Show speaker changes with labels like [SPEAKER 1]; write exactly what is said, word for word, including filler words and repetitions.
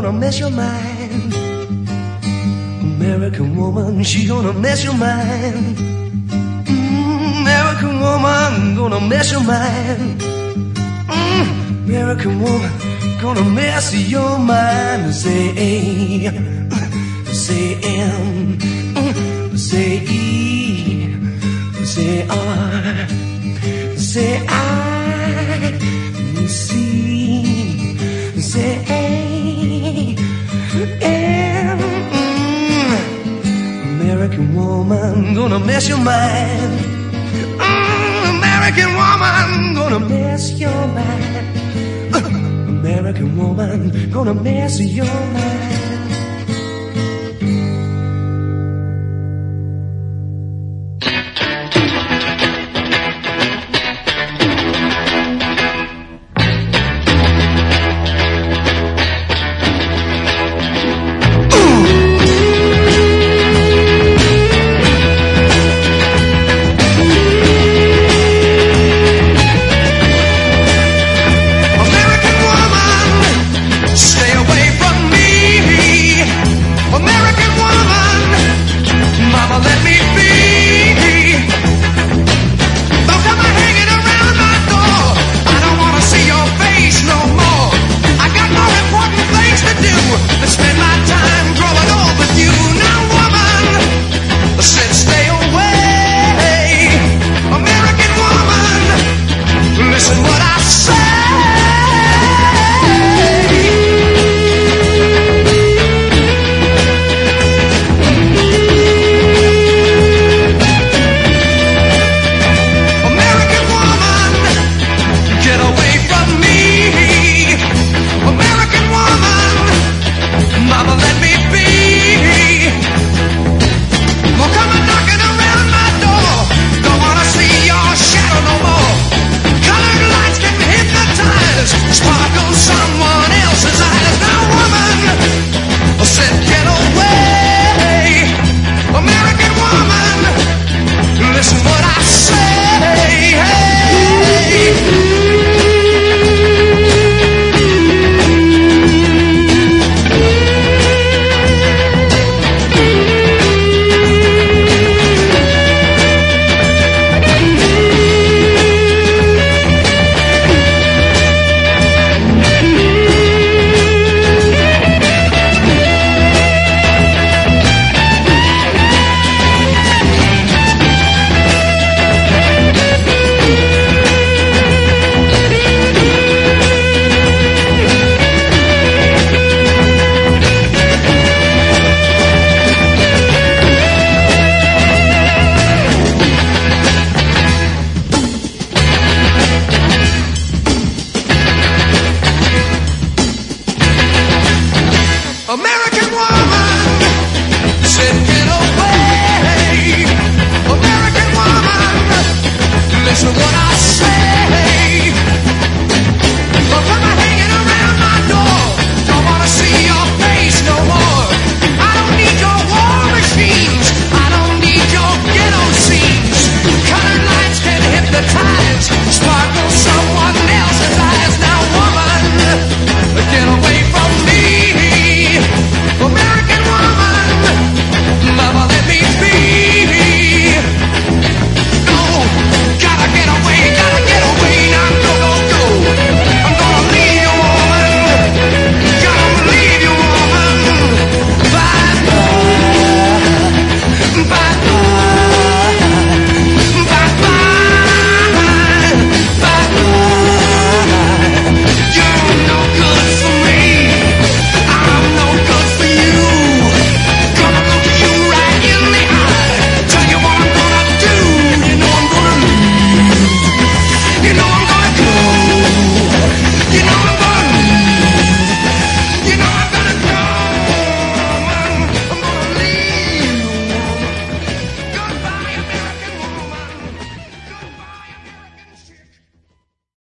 [SPEAKER 1] gonna mess your mind. American woman, she gonna mess your mind. Mm, American woman, gonna mess your mind. Mm, American woman, gonna mess your mind. Say A, say M, say E, say R, say I, C, say A, M. American woman, gonna mess your mind. Mm, American woman, gonna mess your mind. Uh, American woman, gonna mess your mind.